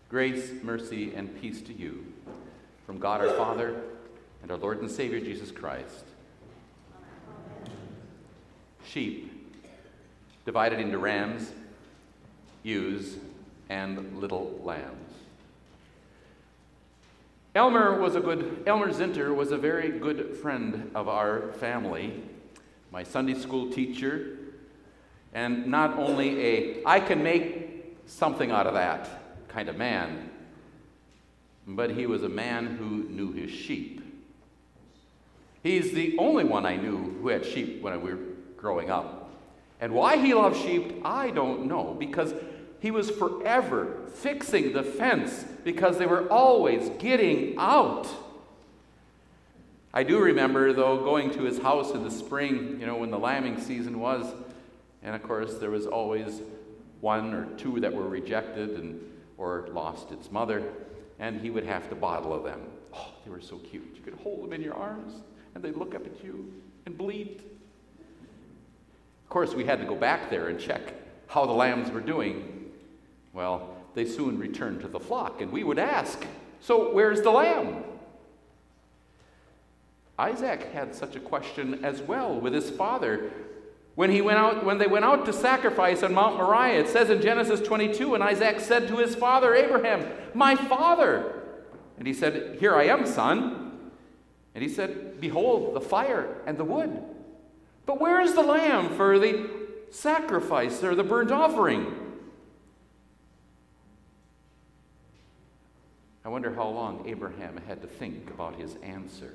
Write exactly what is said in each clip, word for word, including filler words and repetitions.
Grace, mercy, and peace to you from God our Father and our Lord and Savior Jesus Christ. Sheep, divided into rams, ewes, and little lambs. Elmer was a good, Elmer Zinter was a very good friend of our family, my Sunday school teacher, and not only a, I can make something out of that kind of man, but he was a man who knew his sheep. He's the only one I knew who had sheep when we were growing up. And why he loved sheep, I don't know, because he was forever fixing the fence because they were always getting out. I do remember, though, going to his house in the spring, you know, when the lambing season was, and of course there was always one or two that were rejected and or lost its mother, and he would have to bottle them. Oh, they were so cute. You could hold them in your arms, and they'd look up at you and bleat. Of course, we had to go back there and check how the lambs were doing. Well, they soon returned to the flock, and we would ask, so where's the lamb? Isaac had such a question as well with his father. When he went out, when they went out to sacrifice on Mount Moriah, it says in Genesis twenty-two, and Isaac said to his father Abraham, "My father." And he said, "Here I am, son." And he said, "Behold, the fire and the wood. But where is the lamb for the sacrifice or the burnt offering?" I wonder how long Abraham had to think about his answer.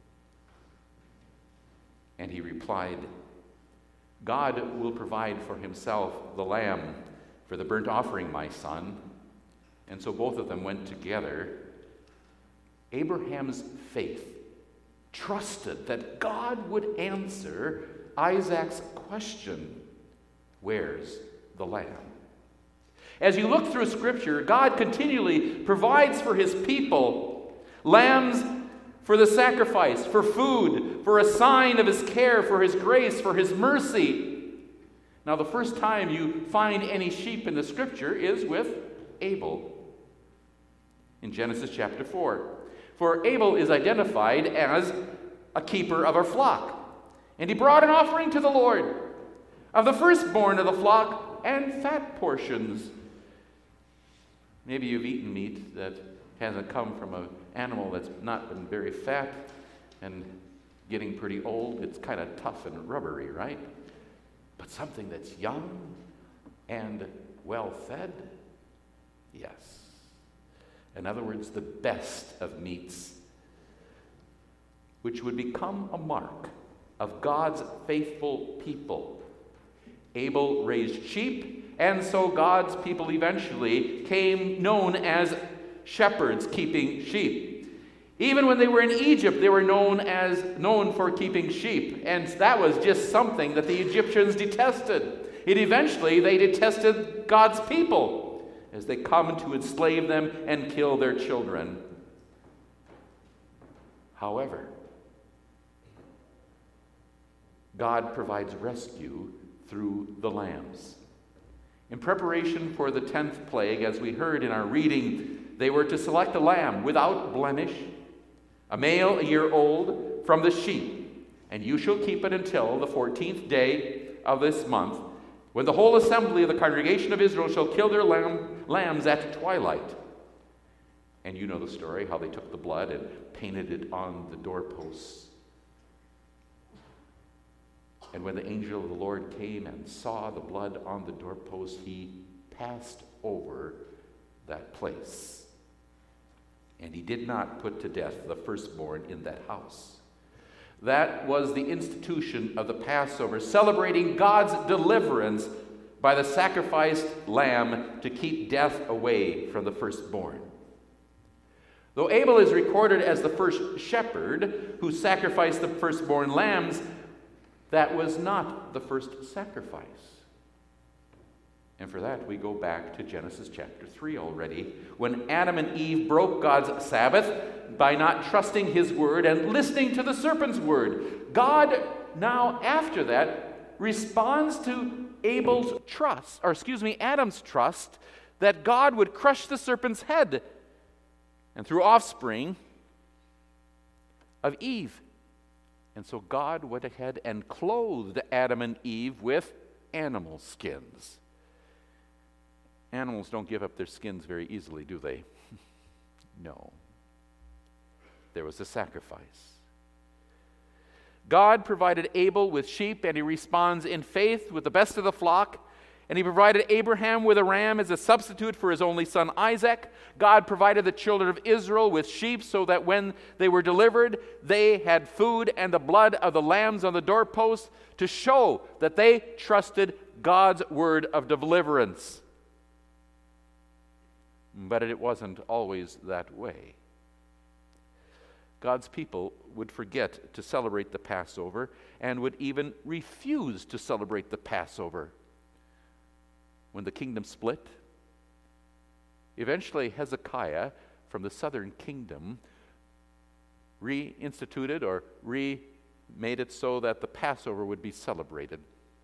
And he replied, "God will provide for himself the lamb for the burnt offering, my son." And so both of them went together. Abraham's faith trusted that God would answer Isaac's question, "Where's the lamb?" As you look through Scripture, God continually provides for his people lambs for the sacrifice, for food, for a sign of his care, for his grace, for his mercy. Now, the first time you find any sheep in the Scripture is with Abel in Genesis chapter four. For Abel is identified as a keeper of a flock. And he brought an offering to the Lord of the firstborn of the flock and fat portions. Maybe you've eaten meat that hasn't come from an animal that's not been very fat and getting pretty old. It's kind of tough and rubbery, right? But something that's young and well-fed, yes. In other words, the best of meats, which would become a mark of God's faithful people. Abel raised sheep, and so God's people eventually came known as shepherds keeping sheep. Even when they were in Egypt, they were known as known for keeping sheep, and that was just something that the Egyptians detested. It eventually they detested God's people as they come to enslave them and kill their children. However, God provides rescue through the lambs. In preparation for the tenth plague, as we heard in our reading, they were to select a lamb without blemish, a male a year old, from the sheep, and you shall keep it until the fourteenth day of this month, when the whole assembly of the congregation of Israel shall kill their lamb, lambs at twilight. And you know the story, how they took the blood and painted it on the doorposts. And when the angel of the Lord came and saw the blood on the doorpost, he passed over that place. And he did not put to death the firstborn in that house. That was the institution of the Passover, celebrating God's deliverance by the sacrificed lamb to keep death away from the firstborn. Though Abel is recorded as the first shepherd who sacrificed the firstborn lambs, that was not the first sacrifice. And for that, we go back to Genesis chapter three already, when Adam and Eve broke God's Sabbath by not trusting his word and listening to the serpent's word. God now, after that, responds to Abel's trust, or excuse me, Adam's trust, that God would crush the serpent's head, and through offspring of Eve. And so God went ahead and clothed Adam and Eve with animal skins. Animals don't give up their skins very easily, do they? No. There was a sacrifice. God provided Abel with sheep, and he responds in faith with the best of the flock. And he provided Abraham with a ram as a substitute for his only son Isaac. God provided the children of Israel with sheep so that when they were delivered, they had food and the blood of the lambs on the doorpost to show that they trusted God's word of deliverance. But it wasn't always that way. God's people would forget to celebrate the Passover and would even refuse to celebrate the Passover. When the kingdom split, eventually Hezekiah from the southern kingdom reinstituted or remade it so that the Passover would be celebrated.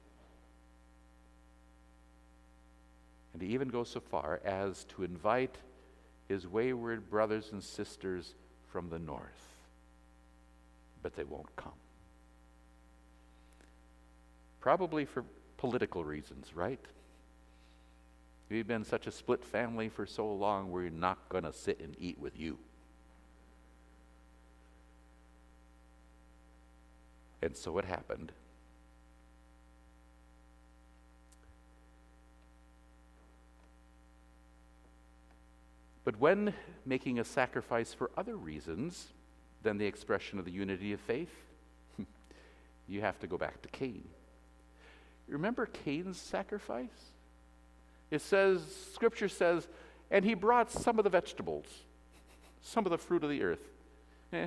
And he even goes so far as to invite his wayward brothers and sisters from the north. But they won't come. Probably for political reasons, right? We've been such a split family for so long, we're not going to sit and eat with you. And so it happened. But when making a sacrifice for other reasons than the expression of the unity of faith, you have to go back to Cain. Remember Cain's sacrifice? It says, Scripture says, and he brought some of the vegetables, some of the fruit of the earth. Eh.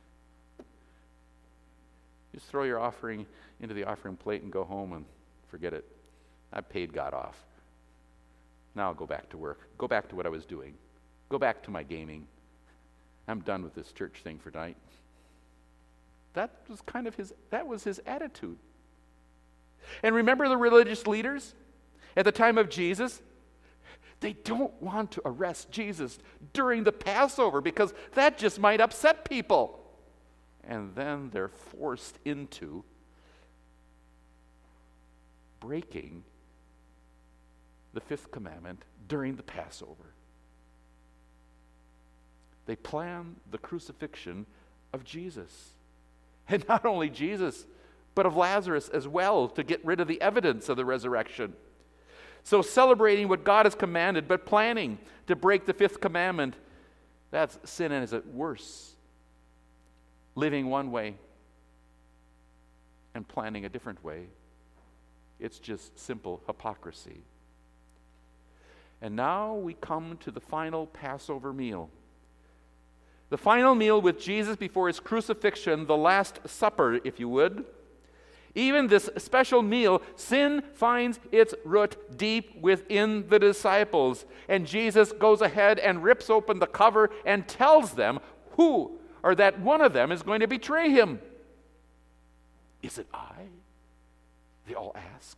Just throw your offering into the offering plate and go home and forget it. I paid God off. Now I'll go back to work. Go back to what I was doing. Go back to my gaming. I'm done with this church thing for tonight. That was kind of his, that was his attitude. And remember the religious leaders at the time of Jesus? They don't want to arrest Jesus during the Passover because that just might upset people. And then they're forced into breaking the fifth commandment during the Passover. They plan the crucifixion of Jesus. And not only Jesus, but of Lazarus as well, to get rid of the evidence of the resurrection. So celebrating what God has commanded, but planning to break the fifth commandment, that's sin and is it worse. Living one way and planning a different way. It's just simple hypocrisy. And now we come to the final Passover meal. The final meal with Jesus before his crucifixion, the Last Supper, if you would. Even this special meal, sin finds its root deep within the disciples. And Jesus goes ahead and rips open the cover and tells them who, or that one of them is going to betray him. Is it I? They all ask.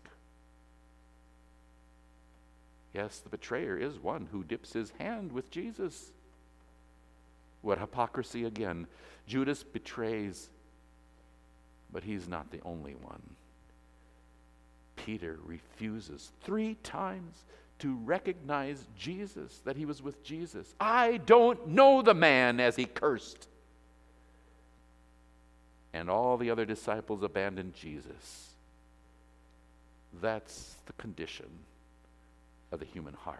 Yes, the betrayer is one who dips his hand with Jesus. What hypocrisy again. Judas betrays, but he's not the only one. Peter refuses three times to recognize Jesus, that he was with Jesus. I don't know the man, as he cursed. And all the other disciples abandoned Jesus. That's the condition of the human heart.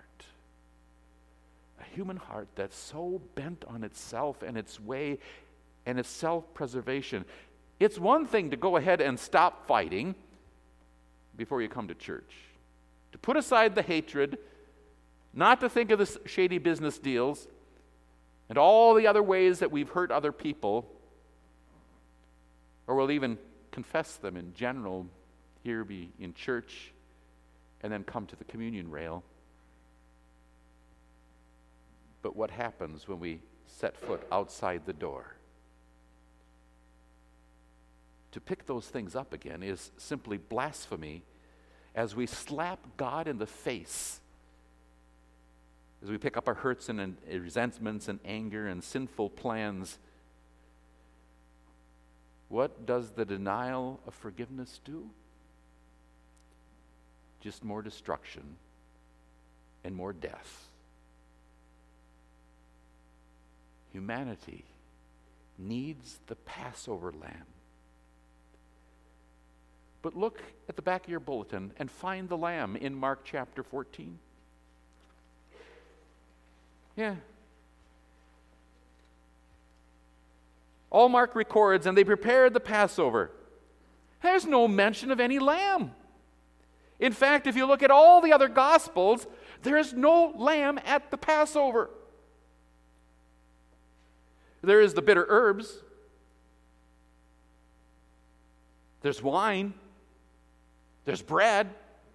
A human heart that's so bent on itself and its way and its self-preservation. It's one thing to go ahead and stop fighting before you come to church. To put aside the hatred, not to think of the shady business deals and all the other ways that we've hurt other people, or we'll even confess them in general, here be in church, and then come to the communion rail. But what happens when we set foot outside the door? To pick those things up again is simply blasphemy, as we slap God in the face as we pick up our hurts and, and resentments and anger and sinful plans, what does the denial of forgiveness do? Just more destruction and more death. Humanity needs the Passover lamb. But look at the back of your bulletin and find the lamb in Mark chapter fourteen. Yeah. All Mark records, and they prepared the Passover. There's no mention of any lamb. In fact, if you look at all the other Gospels, there is no lamb at the Passover. There is the bitter herbs. There's wine. There's bread.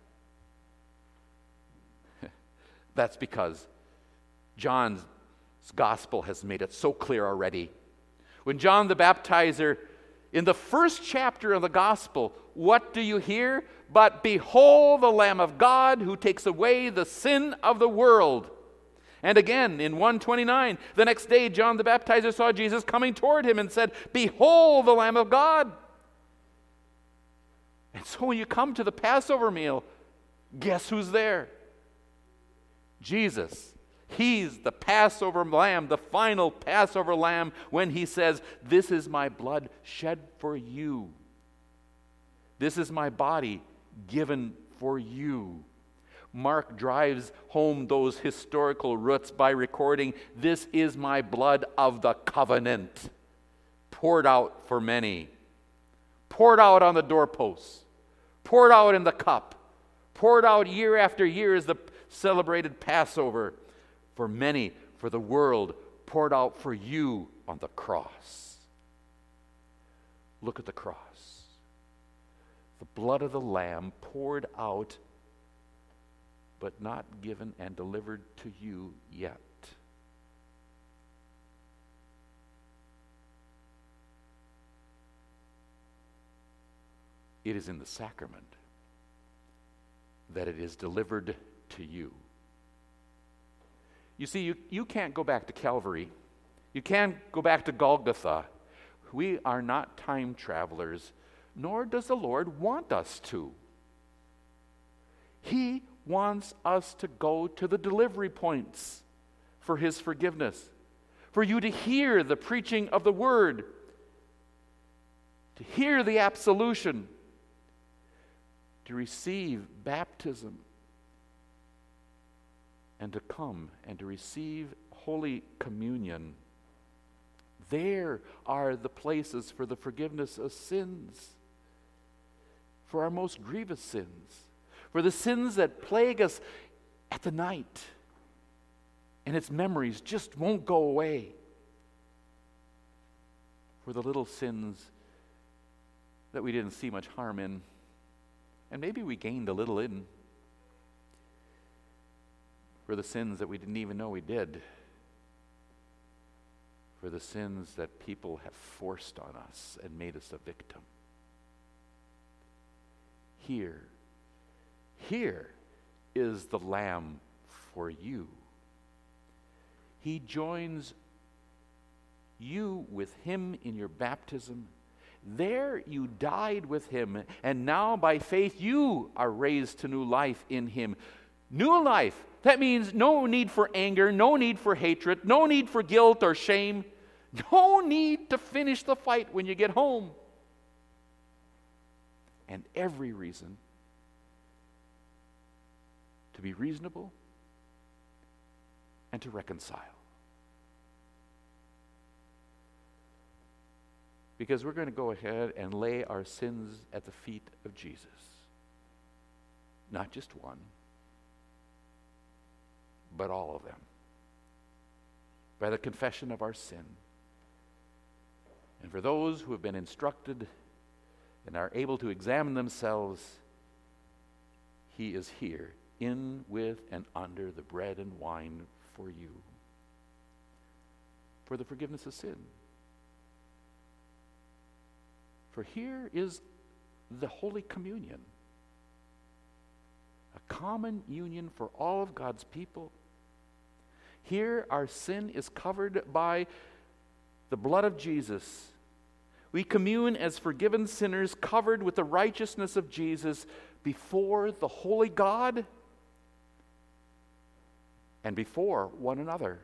That's because John's Gospel has made it so clear already. When John the Baptizer, in the first chapter of the Gospel, what do you hear? But behold the Lamb of God who takes away the sin of the world. And again, in one twenty-nine, the next day John the Baptizer saw Jesus coming toward him and said, behold the Lamb of God. And so when you come to the Passover meal, guess who's there? Jesus. He's the Passover lamb, the final Passover lamb, when he says, this is my blood shed for you. This is my body given for you. Mark drives home those historical roots by recording, this is my blood of the covenant, poured out for many, poured out on the doorposts, poured out in the cup, poured out year after year as the celebrated Passover. For many, for the world, poured out for you on the cross. Look at the cross. The blood of the Lamb poured out, but not given and delivered to you yet. It is in the sacrament that it is delivered to you. You see, you, you can't go back to Calvary. You can't go back to Golgotha. We are not time travelers, nor does the Lord want us to. He wants us to go to the delivery points for His forgiveness, for you to hear the preaching of the Word, to hear the absolution, to receive baptism, and to come and to receive Holy Communion. There are the places for the forgiveness of sins, for our most grievous sins, for the sins that plague us at the night, and its memories just won't go away, for the little sins that we didn't see much harm in, and maybe we gained a little in, for the sins that we didn't even know we did, for the sins that people have forced on us and made us a victim. Here, here is the Lamb for you. He joins you with Him in your baptism. There you died with Him, and now by faith you are raised to new life in Him. New life. That means no need for anger, no need for hatred, no need for guilt or shame, no need to finish the fight when you get home. And every reason to be reasonable and to reconcile. Because we're going to go ahead and lay our sins at the feet of Jesus. Not just one, but all of them. By the confession of our sin. And for those who have been instructed and are able to examine themselves, He is here, in, with, and under the bread and wine for you, for the forgiveness of sin. For here is the Holy Communion, a common union for all of God's people, Here, our sin is covered by the blood of Jesus. We commune as forgiven sinners covered with the righteousness of Jesus before the holy God and before one another.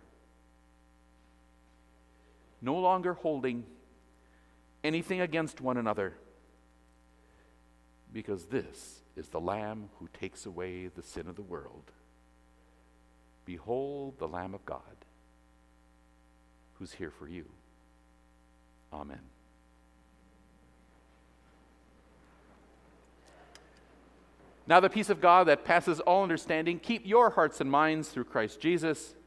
No longer holding anything against one another, because this is the Lamb who takes away the sin of the world. Behold the Lamb of God who's here for you. Amen. Now the peace of God that passes all understanding, keep your hearts and minds through Christ Jesus.